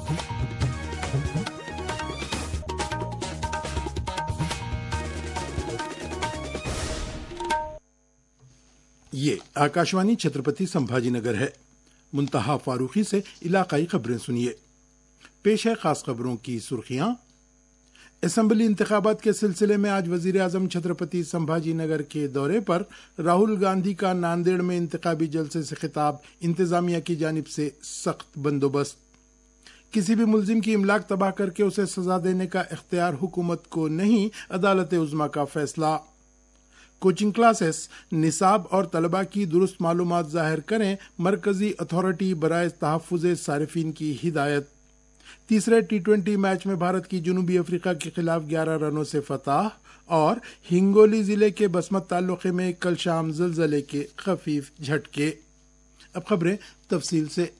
ये आकाशवाणी छत्रपति संभाजीनगर है। मुंतहा फारूकी से इलाकाई खबरें सुनिए। पेश है खास खबरों की सुर्खियां। असेंबली इंतखाबात के सिलसिले में आज वजीर आजम छत्रपति संभाजीनगर के दौरे पर राहुल गांधी का नांदेड़ में इंतखाबी जलसे से खिताब, इंतजामिया की जानिब से सख्त बंदोबस्त। किसी भी मुल्जिम की इमलाक तबाह करके उसे सजा देने का इख्तियार हुकूमत को नहीं, अदालत उज़्मा का फैसला। कोचिंग क्लासेस, निसाब और तलबा की दुरुस्त मालूमात जाहिर करें, मरकजी अथॉरिटी बराए तहफ़्फ़ुज़ सारिफीन की हिदायत। तीसरे T20 मैच में भारत की जनूबी अफ्रीका के खिलाफ 11 रनों से फतह। और हिंगोली जिले के बसमत तालुके में कल शाम ज़लज़ले के खफीफ झटके। अब खबरें तफसील से।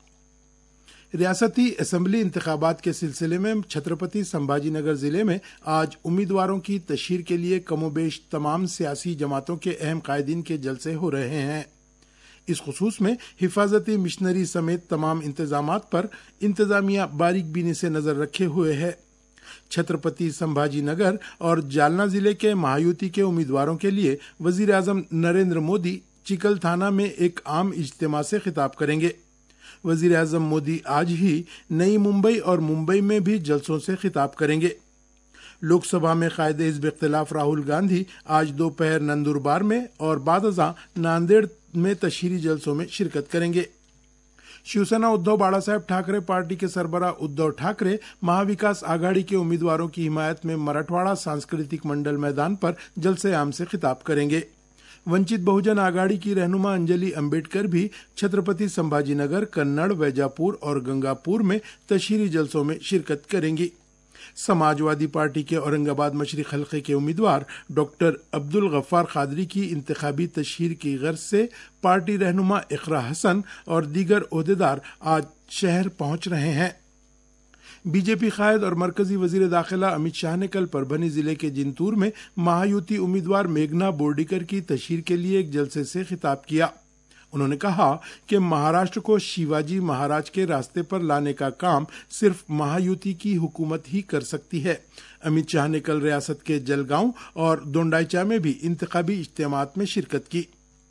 रियासती असेंबली इंतखाबात के सिलसिले में छत्रपति संभाजीनगर जिले में आज उम्मीदवारों की तशहीर के लिए कमोबेश तमाम सियासी जमातों के अहम कायदीन के जलसे हो रहे हैं। इस खुसूस में हिफाजती मिशनरी समेत तमाम इंतजामात पर इंतजामिया बारीक बीनी से नजर रखे हुए है। छत्रपति संभाजीनगर और जालना जिले के महायुति के उम्मीदवारों के लिए वजीर आजम नरेंद्र मोदी चिकल थाना में एक आम इज्तिमा से खिताब करेंगे। वजीर आजम मोदी आज ही नई मुंबई और मुंबई में भी जलसों से खिताब करेंगे। लोकसभा में कायदे हिज़्ब इख्तिलाफ राहुल गांधी आज दोपहर नंदुरबार में और बाद नांदेड़ में तशहीरी जलसों में शिरकत करेंगे। शिवसेना उद्धव बाला साहेब ठाकरे पार्टी के सरबराह उद्धव ठाकरे महाविकास आघाड़ी के उम्मीदवारों की हिमायत में मराठवाड़ा सांस्कृतिक मंडल मैदान पर जलसे आम से खिताब करेंगे। वंचित बहुजन आघाड़ी की रहनुमा अंजलि अंबेडकर भी छत्रपति संभाजीनगर, कन्नड़, वैजापुर और गंगापुर में तशहीरी जलसों में शिरकत करेंगी। समाजवादी पार्टी के औरंगाबाद मशरिक हल्के के उम्मीदवार डॉक्टर अब्दुल गफ्फार कादरी की इंतखाबी तशहीर की गर्ज से पार्टी रहनुमा इकरा हसन और दीगर ओहदेदार आज शहर पहुंच रहे हैं। बीजेपी कायद और मरकजी वजीर दाखिला अमित शाह ने कल परभनी जिले के जिंतूर में महायुति उम्मीदवार मेघना बोर्डीकर की तशहीर के लिए एक जलसे से खिताब किया। उन्होंने कहा कि महाराष्ट्र को शिवाजी महाराज के रास्ते पर लाने का काम सिर्फ महायुति की हुकूमत ही कर सकती है। अमित शाह ने कल रियासत के जलगांव और दोंडाईचा में भी इंतखाबी इज्तिमात में शिरकत की।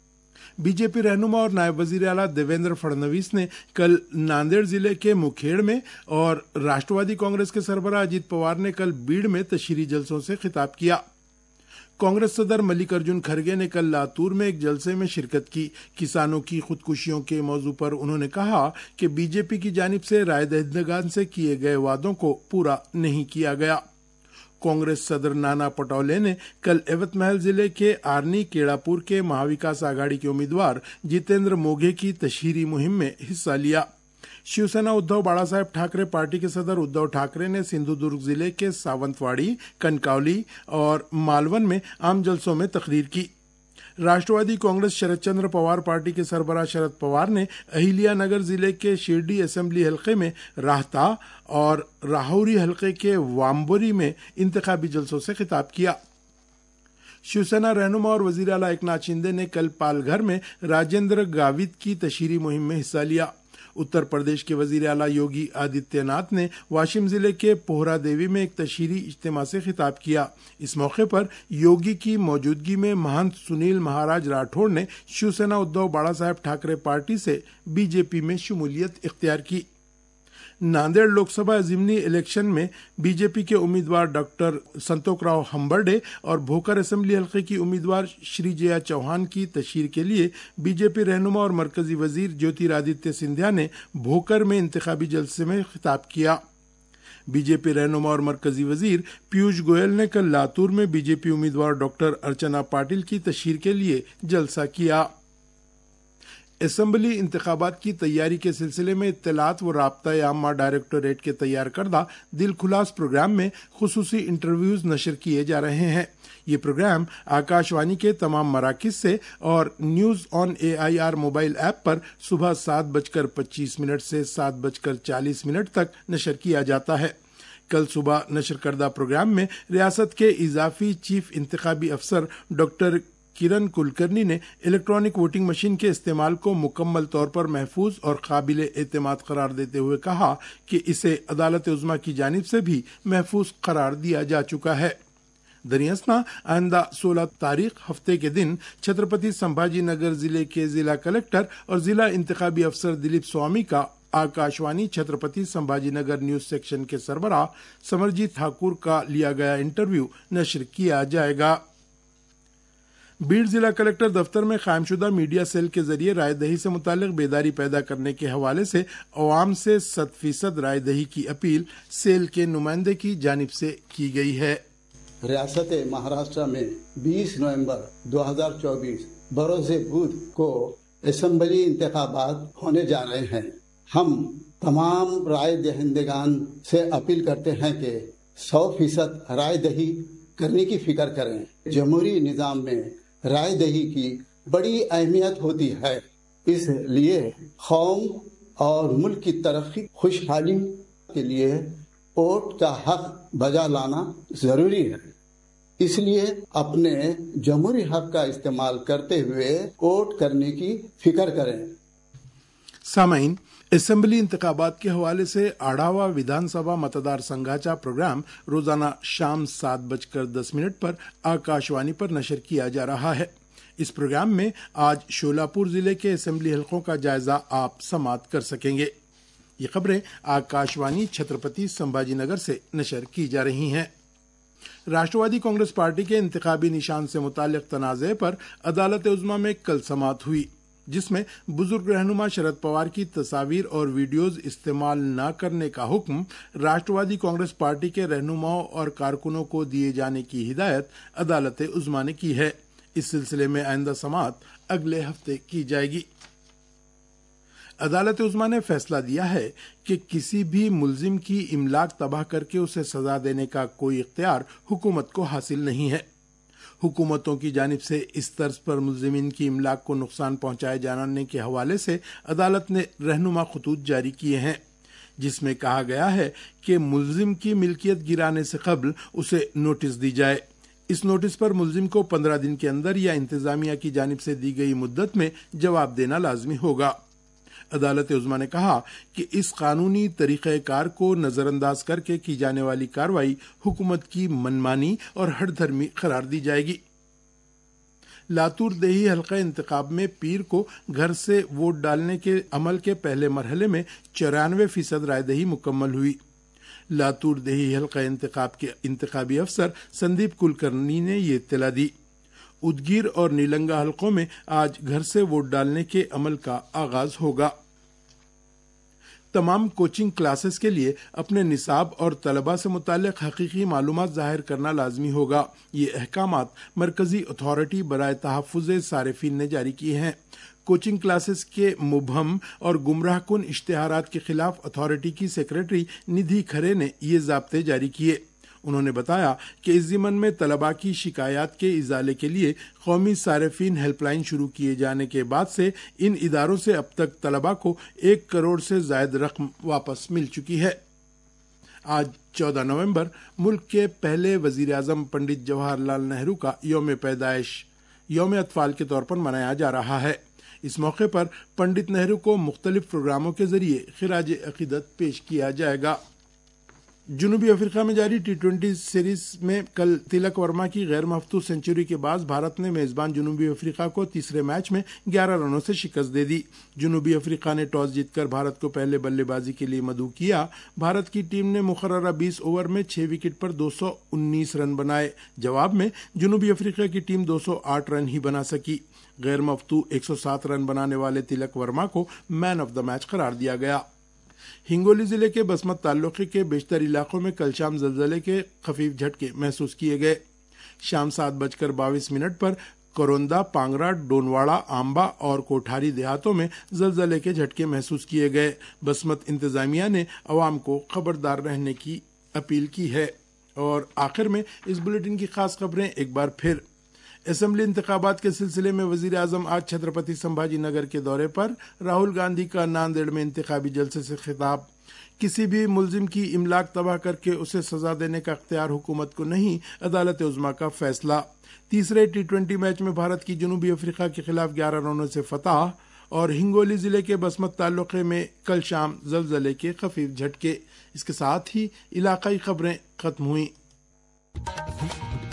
बीजेपी रहनुमा और नायब वजीर आला देवेंद्र फडणवीस ने कल नांदेड़ जिले के मुखेड़ में और राष्ट्रवादी कांग्रेस के सरबराह अजीत पवार ने कल बीड़ में तशहीरी जलसों से खिताब किया। कांग्रेस सदर मल्लिकार्जुन खड़गे ने कल लातूर में एक जलसे में शिरकत की। किसानों की खुदकुशियों के मौजू पर उन्होंने कहा कि बीजेपी की जानिब से राय दहिंदगान से किए गए वादों को पूरा नहीं किया गया। कांग्रेस सदर नाना पटोले ने कल एवतमहल जिले के आर्नी केड़ापुर के महाविकास आघाड़ी के उम्मीदवार जितेंद्र मोघे की तशहीरी मुहिम में हिस्सा लिया। शिवसेना उद्धव बाला साहेब ठाकरे पार्टी के सदर उद्धव ठाकरे ने सिंधुदुर्ग जिले के सावंतवाड़ी, कनकावली और मालवन में आम जलसों में तकरीर की। राष्ट्रवादी कांग्रेस शरद चंद्र पवार पार्टी के सरबराह शरद पवार ने अहिल्यानगर जिले के शिरडी असेंबली हलके में राहता और राहौरी हलके के वाम्बोरी में इंतखाबी जलसों से खिताब किया। शिवसेना रहनुमा और वजीर आला एकनाथ शिंदे ने कल पालघर में राजेंद्र गावित की तशहीरी मुहिम में हिस्सा लिया। उत्तर प्रदेश के वजीर आला योगी आदित्यनाथ ने वाशिम जिले के पोहरा देवी में एक तशहीरी इज्तिमा से खिताब किया। इस मौके पर योगी की मौजूदगी में महंत सुनील महाराज राठौड़ ने शिवसेना उद्धव बाला साहेब ठाकरे पार्टी से बीजेपी में शमूलियत इख्तियार की। नांदेड़ लोकसभा जिमनी इलेक्शन में बीजेपी के उम्मीदवार डॉक्टर संतोखराव हम्बर्डे और भोकर असेंबली हल्के की उम्मीदवार श्रीजया चौहान की तशहीर के लिए बीजेपी रहनुमा और मरकजी वजीर ज्योतिरादित्य सिंधिया ने भोकर में इंतखाबी जलसे में खिताब किया। बीजेपी रहनुमा और मरकजी वजीर पीयूष गोयल ने कल लातूर में बीजेपी उम्मीदवार डॉक्टर अर्चना पाटिल की तशहीर के लिए जलसा किया। असेंबली इंतखाबात की तैयारी के सिलसिले में इत्तलात व राब्ता-ए-आम्मा डायरेक्टोरेट के तैयार करदा दिल खुलास प्रोग्राम में खुसूसी इंटरव्यूज नशर किए जा रहे हैं। ये प्रोग्राम आकाशवाणी के तमाम मराकिज से और news on AIR mobile app पर सुबह 7:25 से 7:40 तक नशर किया जाता है। कल सुबह नशर करदा प्रोग्राम में रियासत के इजाफी चीफ इंतखाबी अफसर डॉक्टर किरण कुलकर्णी ने इलेक्ट्रॉनिक वोटिंग मशीन के इस्तेमाल को मुकम्मल तौर पर महफूज और काबिल एतमाद करार देते हुए कहा कि इसे अदालत उज़्मा की जानिब से भी महफूज करार दिया जा चुका है। दरियासना आइंदा 16 तारीख हफ्ते के दिन छत्रपति संभाजी नगर जिले के जिला कलेक्टर और जिला इंतखाबी अफसर दिलीप स्वामी का आकाशवाणी छत्रपति संभाजी नगर न्यूज सेक्शन के सरबराह समरजीत ठाकुर का लिया गया इंटरव्यू नश्र किया जाएगा। बीड़ जिला कलेक्टर दफ्तर में कायमशुदा मीडिया सेल के जरिए रायदही से मुतालिक बेदारी पैदा करने के हवाले से अवाम से 100% रायदही की अपील सेल के नुमाइंदे की जानिब से की गई है। रियासत महाराष्ट्र में 20 नवंबर 2024 बरोज़े बुध को असेंबली इंतखाबात होने जा रहे हैं। हम तमाम राय दहिंदगान से अपील करते हैं कि 100% राय दही करने की फिक्र करें। जमहूरी निज़ाम में राय दही की बड़ी अहमियत होती है, इसलिए कौम और मुल्क की तरक्की खुशहाली के लिए वोट का हक बजा लाना जरूरी है। इसलिए अपने जमहूरी हक का इस्तेमाल करते हुए वोट करने की फिक्र करें। सामाइन, असेंबली इंतखाबात के हवाले से आढ़ावा विधानसभा मतदार संघाचा प्रोग्राम रोजाना शाम 7:10 पर आकाशवाणी पर नशर किया जा रहा है। इस प्रोग्राम में आज शोलापुर जिले के असेंबली हलकों का जायजा आप समाअत कर सकेंगे। ये खबरें आकाशवाणी छत्रपति संभाजी नगर से नशर की जा रही हैं। राष्ट्रवादी कांग्रेस पार्टी के इंतखाबी निशान से मुतालिक तनाज़े पर अदालत उज़्मा में कल समाअत हुई, जिसमें बुजुर्ग रहनुमा शरद पवार की तस्वीर और वीडियोज इस्तेमाल न करने का हुक्म राष्ट्रवादी कांग्रेस पार्टी के रहनुमाओं और कारकुनों को दिए जाने की हिदायत अदालत उज़्मा ने की है। इस सिलसिले में आइंदा समाअत अगले हफ्ते की जाएगी। अदालत उज़्मा ने फैसला दिया है कि किसी भी मुल्जिम की इमलाक तबाह करके उसे सजा देने का कोई इख्तियार हुकूमत को हासिल नहीं है। हुकूमतों की जानिब से इस तर्ज पर मुल्जिमीन की इमलाक को नुकसान पहुंचाए जाने के हवाले से अदालत ने रहनुमा खतूत जारी किए हैं, जिसमें कहा गया है कि मुल्जिम की मिल्कियत गिराने से कबल उसे नोटिस दी जाए। इस नोटिस पर मुल्जिम को 15 दिन के अंदर या इंतजामिया की जानिब से दी गई मुद्दत में जवाब देना लाजमी होगा। अदालत उज़्मा ने कहा कि इस कानूनी तरीक़ेकार को नजरअंदाज करके की जाने वाली कार्रवाई हुकूमत की मनमानी और हठधर्मी करार दी जाएगी। लातूर देही हल्का इंतखाब में पीर को घर से वोट डालने के अमल के पहले मरहले में 94% रायदही मुकम्मल हुई। लातूर देही हल्का इंतखाब के इंतखाबी अफसर संदीप कुलकर्णी ने ये इत्तला दी। उदगीर और नीलंगा हलकों में आज घर से वोट डालने के अमल का आगाज होगा। तमाम कोचिंग क्लासेस के लिए अपने निसाब और तलबा से मुताल्लिक हकीकी मालूमात जाहिर करना लाजमी होगा। ये अहकामात मरकजी अथॉरिटी बराए तहफ़्फ़ुज़ सारिफीन ने जारी किए हैं। कोचिंग क्लासेस के मुबहम और गुमराहकुन इश्तिहारात के खिलाफ अथॉरिटी की सेक्रेटरी निधि खरे ने ये ज़ाब्ते जारी किए। उन्होंने बताया कि इस ज़िमन में तलबा की शिकायत के इजाले के लिए कौमी सारिफीन हेल्पलाइन शुरू किए जाने के बाद से इन इदारों से अब तक तलबा को 1 करोड़ से ज़ायद रकम वापस मिल चुकी है। आज 14 नवंबर मुल्क के पहले वजीर आज़म पंडित जवाहरलाल नेहरू का यौम पैदाइश यौम अतफाल के तौर पर मनाया जा रहा है। इस मौके पर पंडित नेहरू को मुख्तलिफ प्रोग्रामों के जरिए खिराज अकीदत पेश किया जाएगा। जनूबी अफ्रीका में जारी T20 सीरीज में कल तिलक वर्मा की गैर महफूज सेंचुरी के बाद भारत ने मेजबान जनूबी अफ्रीका को तीसरे मैच में 11 रनों से शिकस्त दे दी। जनूबी अफ्रीका ने टॉस जीतकर भारत को पहले बल्लेबाजी के लिए मदऊ किया। भारत की टीम ने मुकर्ररा 20 ओवर में 6 विकेट पर 219 रन बनाए। जवाब में जनूबी अफ्रीका की टीम 208 रन ही बना सकी। गैर महफूज 107 रन बनाने वाले तिलक वर्मा को मैन ऑफ द मैच करार दिया गया। हिंगोली जिले के बसमत तालुके के बेशतर इलाकों में कल शाम जलजले के खफीफ झटके महसूस किए गए। शाम 7:22 पर करोंदा, पांगरा, डोनवाड़ा, आंबा और कोठारी देहातों में जलजले के झटके महसूस किए गए। बसमत इंतजामिया ने अवाम को खबरदार रहने की अपील की है। और आखिर में इस बुलेटिन की खास खबरें एक बार फिर। असेंबली इंतखाबात के सिलसिले में वजीर आजम आज छत्रपति संभाजी नगर के दौरे पर। राहुल गांधी का नांदेड़ में इंतखाबी जलसे से खिताब। کسی بھی ملزم کی املاک تباہ کر کے اسے سزا دینے کا اختیار حکومت کو نہیں، عدالت عظمیٰ کا فیصلہ۔ تیسرے T20 میچ میں بھارت کی جنوبی افریقہ کے خلاف 11 رنوں سے فتح، اور ہنگولی ضلع کے بسمت تعلقے میں کل شام زلزلے کے خفیف جھٹکے۔ اس کے ساتھ ہی علاقائی خبریں ختم ہوئیں۔